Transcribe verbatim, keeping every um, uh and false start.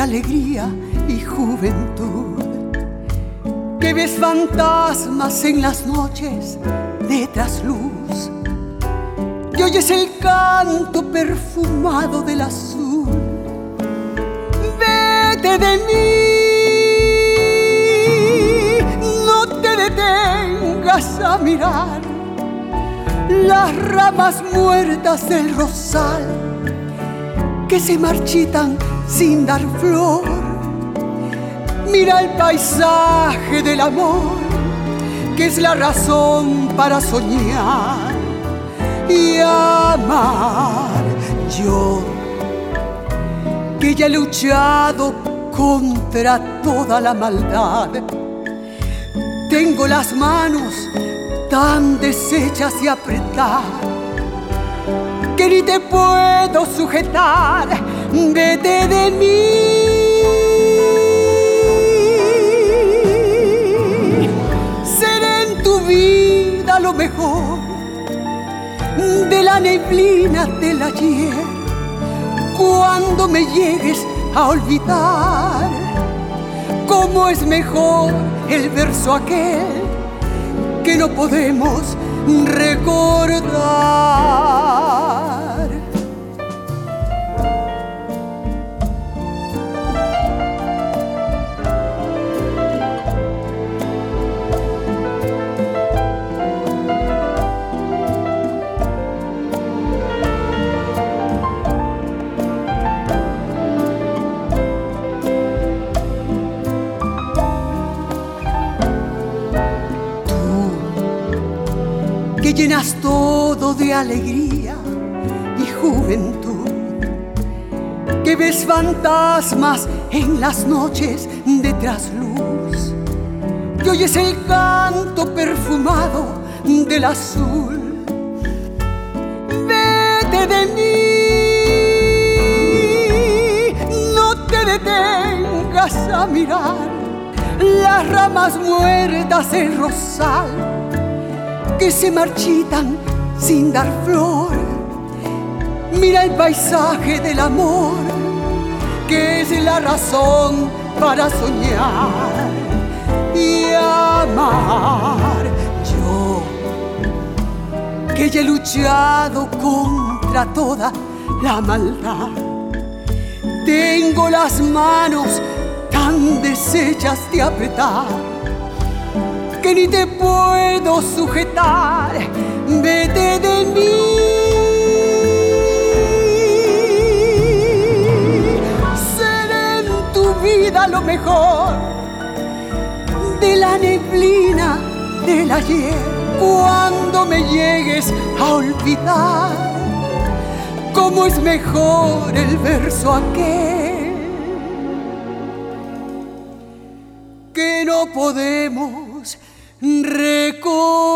alegría y juventud, que ves fantasmas en las noches de trasluz, y oyes el canto perfumado del azul. Vete de mí, no te detengas a mirar las ramas muertas del rosal que se marchitan sin dar flor. Mira el paisaje del amor, que es la razón para soñar y amar. Yo, que ya he luchado contra toda la maldad, tengo las manos tan deshechas de apretar que ni te puedo sujetar. Vete de mí, seré en tu vida lo mejor de la neblina del ayer. Cuando me llegues a olvidar, cómo es mejor el verso aquel que no podemos recordar. Que llenas todo de alegría y juventud, que ves fantasmas en las noches de trasluz, que oyes el canto perfumado del azul. Vete de mí, no te detengas a mirar las ramas muertas del rosal que se marchitan sin dar flor. Mira el paisaje del amor, que es la razón para soñar y amar. Yo, que ya he luchado contra toda la maldad, tengo las manos tan deshechas de apretar que ni te puedo sujetar. Vete de mí, seré en tu vida lo mejor de la neblina del ayer. Cuando me llegues a olvidar, cómo es mejor el verso aquel que no podemos recordar.